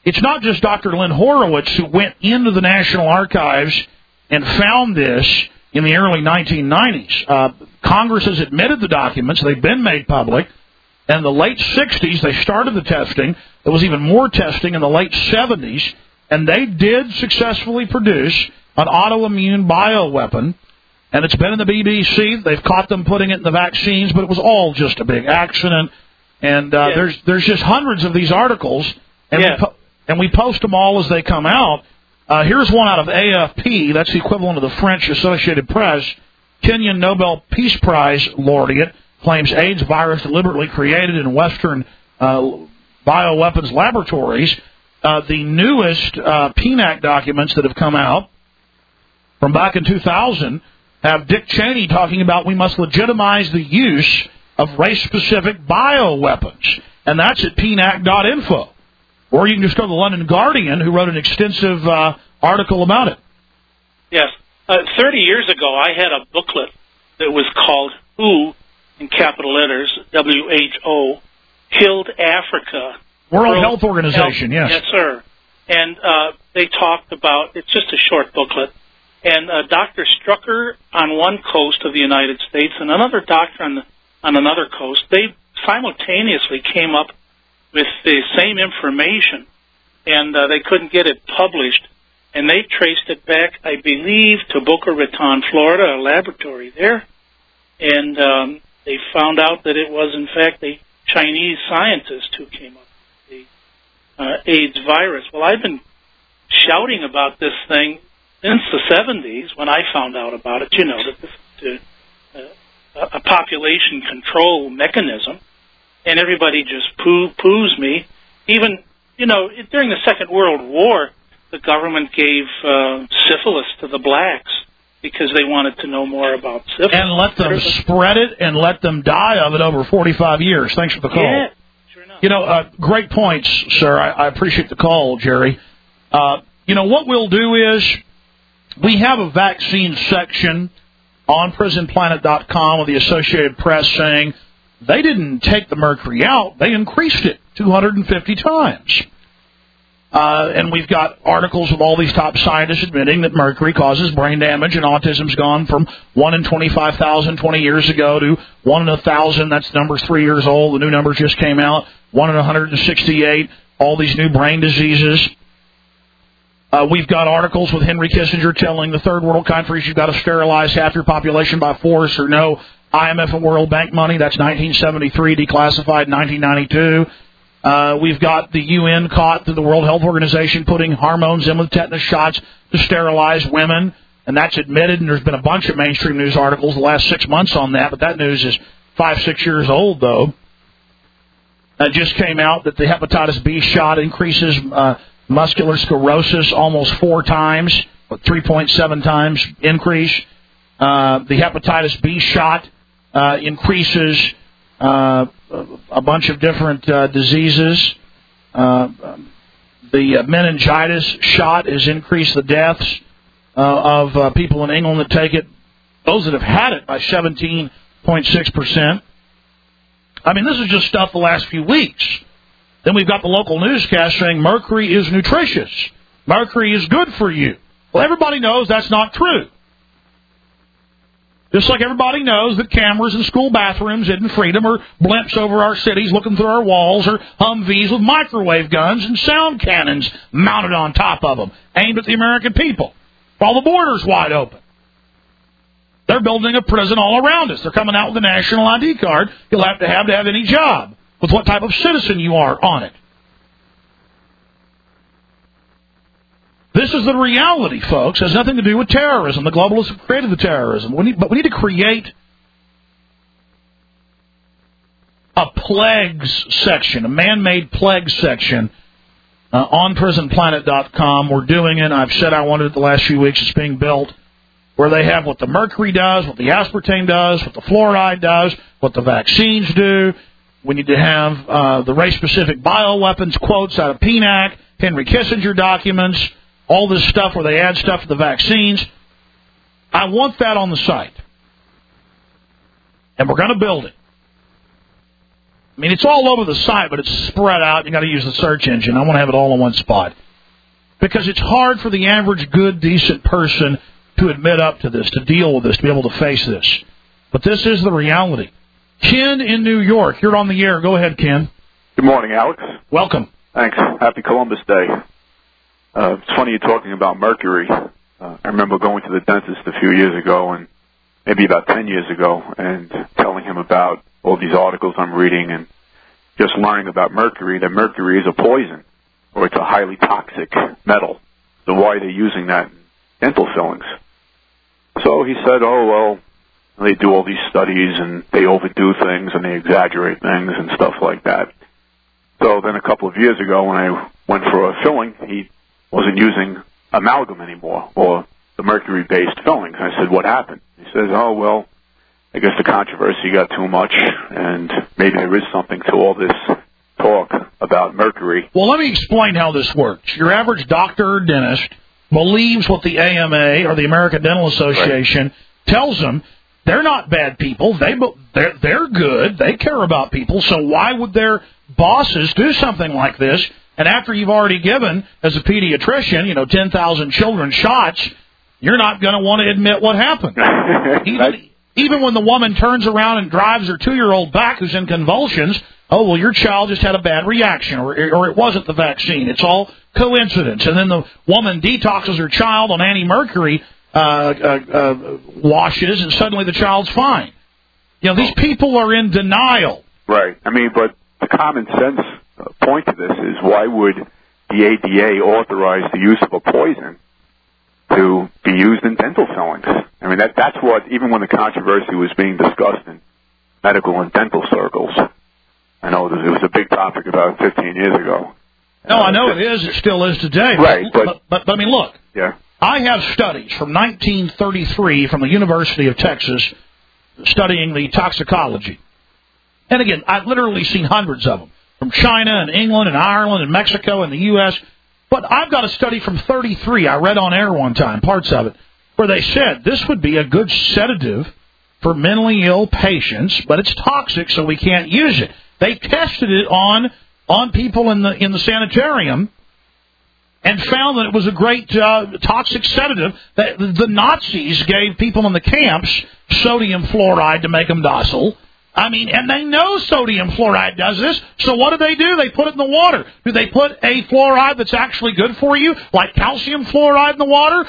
it's not just Dr. Lynn Horowitz who went into the National Archives and found this in the early 1990s. Congress has admitted the documents. They've been made public. And in the late 60s, they started the testing. There was even more testing in the late 70s. And they did successfully produce an autoimmune bioweapon. And it's been in the BBC. They've caught them putting it in the vaccines, but it was all just a big accident. And there's just hundreds of these articles. And we post them all as they come out. Here's one out of AFP. That's the equivalent of the French Associated Press. Kenyan Nobel Peace Prize laureate claims AIDS virus deliberately created in Western bioweapons laboratories. The newest PNAC documents that have come out from back in 2000 have Dick Cheney talking about we must legitimize the use of race-specific bioweapons. And that's at pnac.info. Or you can just go to the London Guardian, who wrote an extensive article about it. Yes. 30 years ago, I had a booklet that was called WHO, in capital letters, WHO, Killed Africa. World Health Organization, yes. Yes, sir. And they talked about, it's just a short booklet, and Dr. Strucker on one coast of the United States and another doctor on another coast, they simultaneously came up with the same information, and they couldn't get it published. And they traced it back, I believe, to Boca Raton, Florida, a laboratory there. And they found out that it was, in fact, a Chinese scientist who came up with the AIDS virus. Well, I've been shouting about this thing since the 70s when I found out about it. You know, that this is a population control mechanism. And everybody just poo-poos me. Even, you know, during the Second World War, the government gave syphilis to the blacks because they wanted to know more about syphilis. And let them spread it and let them die of it over 45 years. Thanks for the call. Yeah, sure enough. You know, great points, sir. I appreciate the call, Jerry. You know, what we'll do is we have a vaccine section on prisonplanet.com of the Associated Press saying they didn't take the mercury out. They increased it 250 times. And we've got articles of all these top scientists admitting that mercury causes brain damage, and autism's gone from 1 in 25,000 20 years ago to 1 in 1,000. That's the number's 3 years old. The new numbers just came out. 1 in 168. All these new brain diseases. We've got articles with Henry Kissinger telling the third world countries you've got to sterilize half your population by force or no IMF and World Bank money. That's 1973, declassified in 1992. We've got the UN caught through the World Health Organization putting hormones in with tetanus shots to sterilize women, and that's admitted, and there's been a bunch of mainstream news articles the last 6 months on that, but that news is 5-6 years old, though. It just came out that the hepatitis B shot increases muscular sclerosis almost 4 times, 3.7 times increase. The hepatitis B shot increases a bunch of different diseases. The meningitis shot has increased the deaths of people in England that take it, those that have had it, by 17.6%. I mean, this is just stuff the last few weeks. Then we've got the local newscast saying mercury is nutritious. Mercury is good for you. Well, everybody knows that's not true. Just like everybody knows that cameras in school bathrooms in Freedom are blimps over our cities looking through our walls, or Humvees with microwave guns and sound cannons mounted on top of them, aimed at the American people, while the border's wide open. They're building a prison all around us. They're coming out with a national ID card you'll have to have any job, with what type of citizen you are on it. This is the reality, folks. It has nothing to do with terrorism. The globalists have created the terrorism. But we need to create a plagues section, a man-made plagues section on prisonplanet.com. We're doing it. I've said I wanted it the last few weeks. It's being built, where they have what the mercury does, what the aspartame does, what the fluoride does, what the vaccines do. We need to have the race-specific bioweapons quotes out of PNAC, Henry Kissinger documents, all this stuff where they add stuff to the vaccines. I want that on the site. And we're going to build it. I mean, it's all over the site, but it's spread out. You got to use the search engine. I want to have it all in one spot. Because it's hard for the average, good, decent person to admit up to this, to deal with this, to be able to face this. But this is the reality. Ken in New York, you're on the air. Go ahead, Ken. Good morning, Alex. Welcome. Thanks. Happy Columbus Day. It's funny you're talking about mercury. I remember going to the dentist a few years ago, and maybe about 10 years ago, and telling him about all these articles I'm reading and just learning about mercury, that mercury is a poison, or it's a highly toxic metal. So why are they using that in dental fillings? So he said, oh, well, they do all these studies, and they overdo things, and they exaggerate things and stuff like that. So then a couple of years ago, when I went for a filling, he wasn't using amalgam anymore, or the mercury-based fillings. I said, what happened? He says, oh, well, I guess the controversy got too much, and maybe there is something to all this talk about mercury. Well, let me explain how this works. Your average doctor or dentist believes what the AMA, or the American Dental Association, tells them. They're not bad people. They're good. They care about people. So why would their bosses do something like this? And after you've already given, as a pediatrician, 10,000 children shots, you're not going to want to admit what happened. Even when the woman turns around and drives her 2-year-old back who's in convulsions, oh, well, your child just had a bad reaction, or it wasn't the vaccine. It's all coincidence. And then the woman detoxes her child on anti-mercury washes, and suddenly the child's fine. These people are in denial. Right. I mean, but the common sense point to this is, why would the ADA authorize the use of a poison to be used in dental fillings? I mean, that's what, even when the controversy was being discussed in medical and dental circles, I know it was a big topic about 15 years ago. No, I know it is. It still is today. Right. But I mean, look. Yeah. I have studies from 1933 from the University of Texas studying the toxicology. And again, I've literally seen hundreds of them from China and England and Ireland and Mexico and the U.S. But I've got a study from 33. I read on air one time, parts of it, where they said this would be a good sedative for mentally ill patients, but it's toxic, so we can't use it. They tested it on people in the sanitarium and found that it was a great toxic sedative. That the Nazis gave people in the camps sodium fluoride to make them docile. I mean, and they know sodium fluoride does this, so what do? They put it in the water. Do they put a fluoride that's actually good for you, like calcium fluoride in the water?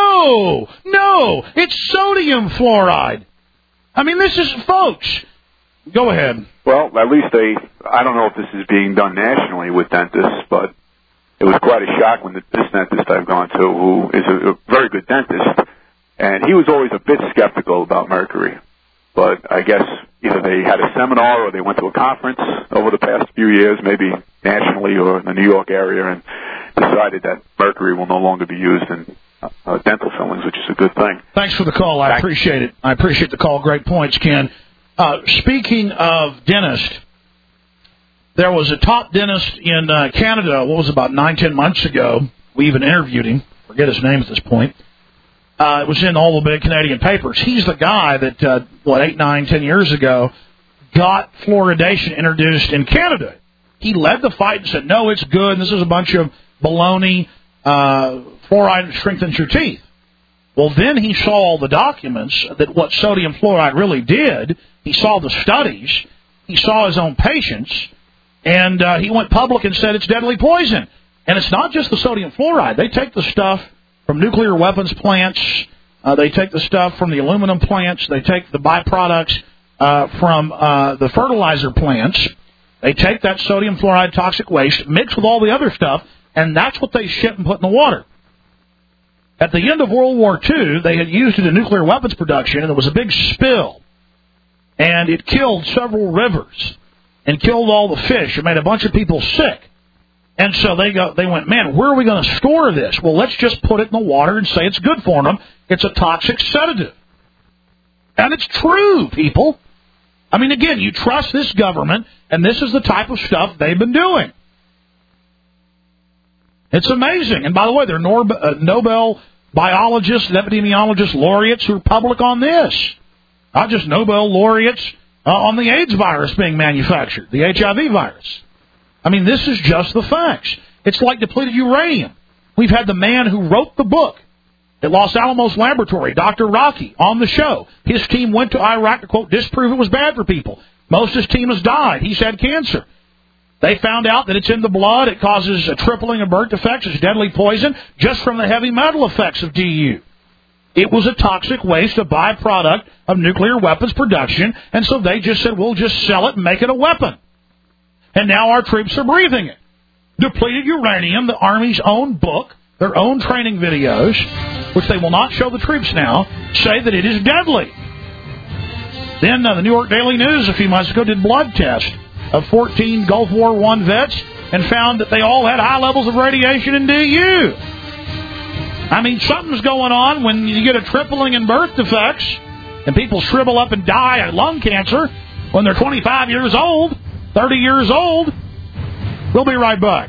No, it's sodium fluoride. I mean, this is, folks, go ahead. Well, at least I don't know if this is being done nationally with dentists, but it was quite a shock when this dentist I've gone to, who is a very good dentist, and he was always a bit skeptical about mercury. But I guess either they had a seminar or they went to a conference over the past few years, maybe nationally or in the New York area, and decided that mercury will no longer be used in dental fillings, which is a good thing. Thanks for the call. I appreciate it. I appreciate the call. Great points, Ken. Speaking of dentists, there was a top dentist in Canada, about 9-10 months ago. We even interviewed him. Forget his name at this point. It was in all the big Canadian papers. He's the guy that, 8, 9, 10 years ago, got fluoridation introduced in Canada. He led the fight and said, no, it's good, and this is a bunch of baloney. Fluoride strengthens your teeth. Well, then he saw all the documents that what sodium fluoride really did. He saw the studies. He saw his own patients. And he went public and said it's deadly poison. And it's not just the sodium fluoride. They take the stuff from nuclear weapons plants. They take the stuff from the aluminum plants. They take the byproducts from the fertilizer plants. They take that sodium fluoride toxic waste, mixed with all the other stuff, and that's what they ship and put in the water. At the end of World War II, they had used it in nuclear weapons production, and there was a big spill. And it killed several rivers and killed all the fish. It made a bunch of people sick. And so they went, man, where are we going to store this? Well, let's just put it in the water and say it's good for them. It's a toxic sedative. And it's true, people. I mean, again, you trust this government, and this is the type of stuff they've been doing. It's amazing. And by the way, there are Nobel biologists and epidemiologists, laureates who are public on this. Not just Nobel laureates, on the AIDS virus being manufactured, the HIV virus. I mean, this is just the facts. It's like depleted uranium. We've had the man who wrote the book at Los Alamos Laboratory, Dr. Rocky, on the show. His team went to Iraq to, quote, disprove it was bad for people. Most of his team has died. He's had cancer. They found out that it's in the blood. It causes a tripling of birth defects. It's deadly poison just from the heavy metal effects of DU. It was a toxic waste, a byproduct of nuclear weapons production, and so they just said, we'll just sell it and make it a weapon. And now our troops are breathing it. Depleted uranium, the Army's own book, their own training videos, which they will not show the troops now, say that it is deadly. Then the New York Daily News a few months ago did blood tests of 14 Gulf War I vets and found that they all had high levels of radiation in DU. I mean, something's going on when you get a tripling in birth defects and people shrivel up and die of lung cancer when they're 25 years old, 30 years old. We'll be right back.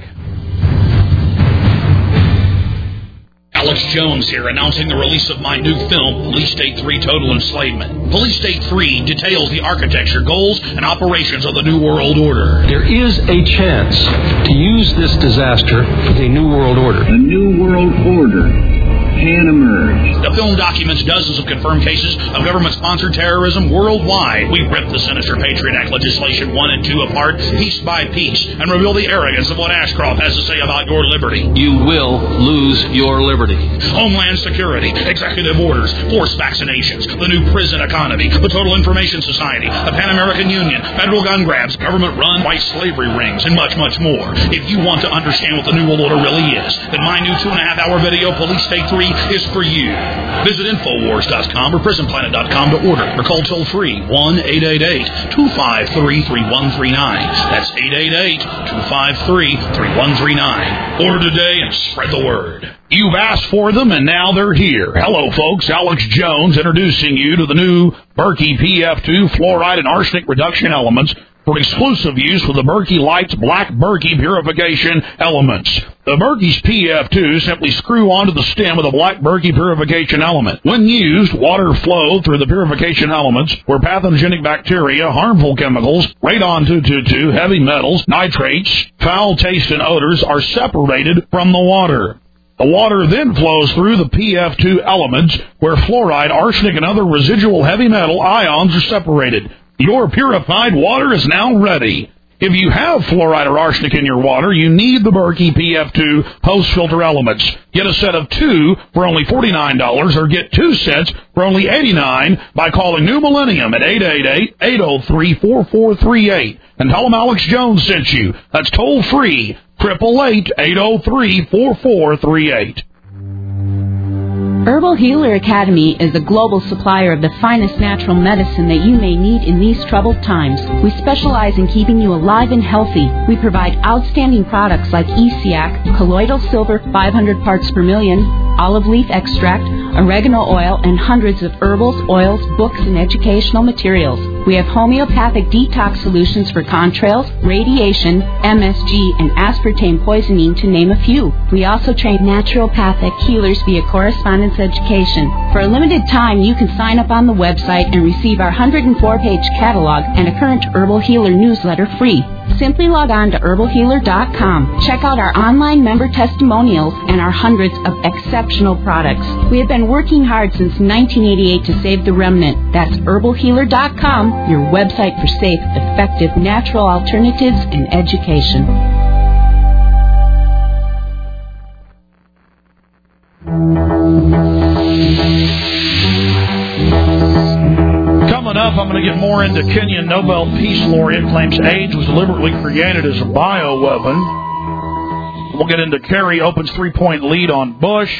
Alex Jones here, announcing the release of my new film, Police State 3 Total Enslavement. Police State 3 details the architecture, goals, and operations of the New World Order. There is a chance to use this disaster for the New World Order. A New World Order can emerge. The film documents dozens of confirmed cases of government-sponsored terrorism worldwide. We rip the sinister Patriot Act legislation 1 and 2 apart, piece by piece, and reveal the arrogance of what Ashcroft has to say about your liberty. You will lose your liberty. Homeland Security, executive orders, forced vaccinations, the new prison economy, the Total Information Society, the Pan-American Union, federal gun grabs, government-run white slavery rings, and much, much more. If you want to understand what the New World Order really is, then my new 2.5-hour video, Police State 3, is for you. Visit Infowars.com or PrisonPlanet.com to order or call toll-free 1-888-253-3139. That's 888-253-3139. Order today and spread the word. You've asked for them, and now they're here. Hello, folks. Alex Jones introducing you to the new Berkey PF2 fluoride and arsenic reduction elements for exclusive use with the Berkey Lights Black Berkey purification elements. The Berkey's PF2 simply screw onto the stem of the Black Berkey purification element. When used, water flow through the purification elements where pathogenic bacteria, harmful chemicals, radon-222, heavy metals, nitrates, foul taste, and odors are separated from the water. The water then flows through the PF2 elements where fluoride, arsenic, and other residual heavy metal ions are separated. Your purified water is now ready. If you have fluoride or arsenic in your water, you need the Berkey PF2 post-filter elements. Get a set of 2 for only $49 or get 2 sets for only $89 by calling New Millennium at 888-803-4438 and tell them Alex Jones sent you. That's toll-free, 888-803-4438. Herbal Healer Academy is a global supplier of the finest natural medicine that you may need in these troubled times. We specialize in keeping you alive and healthy. We provide outstanding products like ESEAC, colloidal silver 500 parts per million, olive leaf extract, oregano oil, and hundreds of herbals, oils, books, and educational materials. We have homeopathic detox solutions for contrails, radiation, MSG, and aspartame poisoning, to name a few. We also train naturopathic healers via correspondence education. For a limited time, you can sign up on the website and receive our 104-page catalog and a current Herbal Healer newsletter free. Simply log on to herbalhealer.com. Check out our online member testimonials and our hundreds of exceptional products. We have been working hard since 1988 to save the remnant. That's herbalhealer.com, your website for safe, effective, natural alternatives and education. Coming up, I'm going to get more into Kenyan Nobel Peace Laureate claims AIDS was deliberately created as a bioweapon. We'll get into Kerry opens 3-point lead on Bush.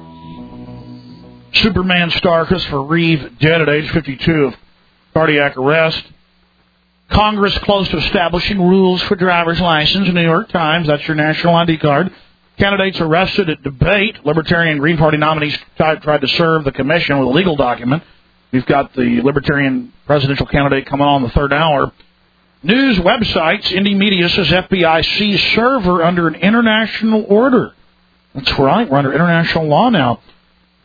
Superman star Christopher Reeve dead at age 52 of cardiac arrest. Congress close to establishing rules for driver's license. New York Times, that's your national ID card. Candidates arrested at debate. Libertarian Green Party nominees tried to serve the commission with a legal document. We've got the Libertarian presidential candidate coming on the third hour. News websites, Indie Media says FBI seized server under an international order. That's right, we're under international law now.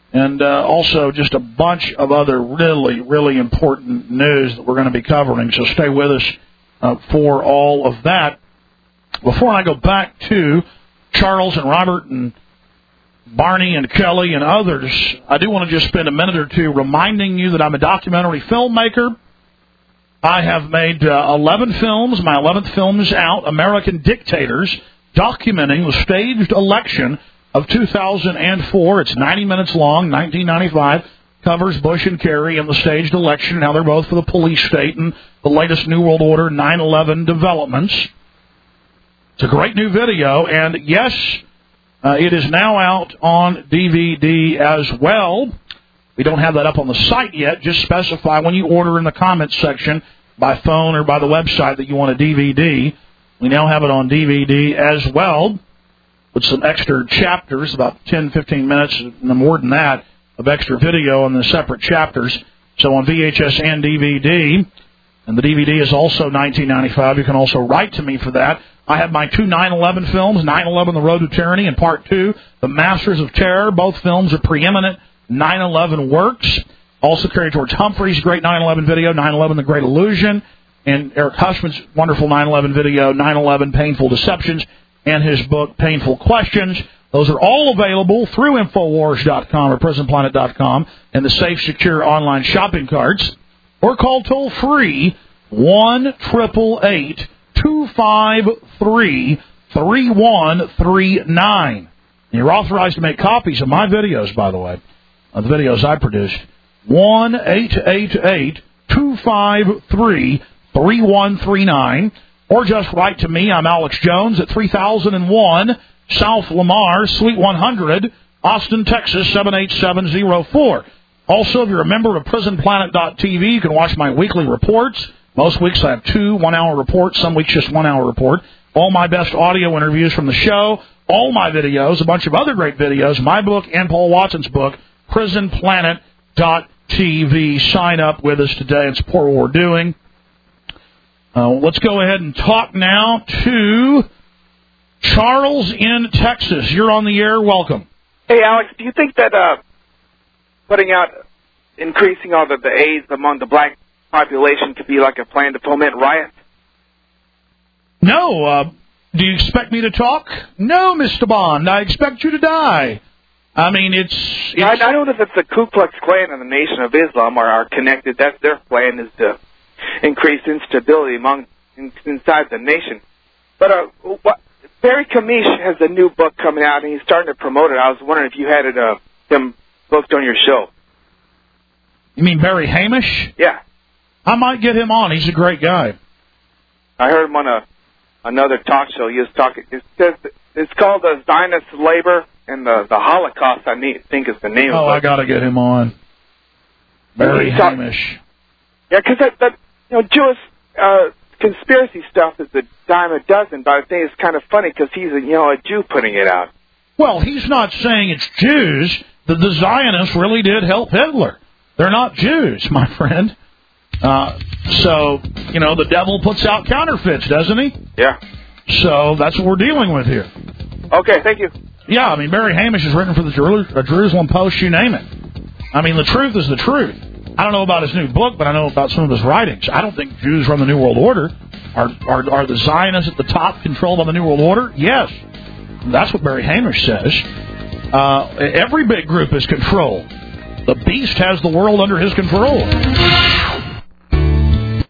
and also just a bunch of other really, really important news that we're going to be covering. So stay with us for all of that. Before I go back to Charles and Robert and Barney and Kelly and others, I do want to just spend a minute or two reminding you that I'm a documentary filmmaker. I have made 11 films. My 11th film is out, American Dictators, documenting the staged election of 2004. It's 90 minutes long, 1995, covers Bush and Kerry and the staged election and how they're both for the police state and the latest New World Order 9/11 developments. It's a great new video, and yes, it is now out on DVD as well. We don't have that up on the site yet. Just specify when you order in the comments section by phone or by the website that you want a DVD. We now have it on DVD as well with some extra chapters, about 10, 15 minutes, no more than that, of extra video on the separate chapters. So on VHS and DVD, and the DVD is also $19.95. You can also write to me for that. I have my two 9/11 films, 9/11 The Road to Tyranny, and Part 2, The Masters of Terror. Both films are preeminent 9/11 works. Also Kerry George Humphrey's great 9/11 video, 9/11 The Great Illusion, and Eric Hushman's wonderful 9/11 video, 9/11 Painful Deceptions, and his book, Painful Questions. Those are all available through Infowars.com or PrisonPlanet.com and the safe, secure online shopping carts. Or call toll-free 1-888-253-3139. You're authorized to make copies of my videos, by the way, of the videos I produced. 1-888-253-3139. Or just write to me. I'm Alex Jones at 3001 South Lamar, Suite 100, Austin, Texas, 78704. Also, if you're a member of PrisonPlanet.tv, you can watch my weekly reports. Most weeks I have 2 one-hour reports, some weeks just 1 hour report. All my best audio interviews from the show, all my videos, a bunch of other great videos, my book and Paul Watson's book, PrisonPlanet.tv. Sign up with us today and support what we're doing. Let's go ahead and talk now to Charles in Texas. You're on the air. Welcome. Hey, Alex, do you think that increasing all the AIDS among the black population could be like a plan to foment riots? No. Do you expect me to talk? No, Mr. Bond. I expect you to die. I mean, it's I know that it's the Ku Klux Klan and the Nation of Islam are connected. That's their plan, is to increase instability inside the nation. But Barry Kamish has a new book coming out, and he's starting to promote it. I was wondering if you had him booked on your show. You mean Barry Hamish? Yeah. I might get him on. He's a great guy. I heard him on another talk show. He was talking. It's called the Zionist Labor and the Holocaust, I think is the name of it. Oh, I got to get him on. Barry Hamish. Yeah, because that Jewish conspiracy stuff is a dime a dozen, but I think it's kind of funny because he's a Jew putting it out. Well, he's not saying it's Jews. The Zionists really did help Hitler. They're not Jews, my friend. So, the devil puts out counterfeits, doesn't he? Yeah. So that's what we're dealing with here. Okay, thank you. Yeah, I mean, Barry Hamish has written for the Jerusalem Post, you name it. I mean, the truth is the truth. I don't know about his new book, but I know about some of his writings. I don't think Jews run the New World Order. Are the Zionists at the top controlled by the New World Order? Yes. That's what Barry Hamish says. Every big group is controlled. The beast has the world under his control.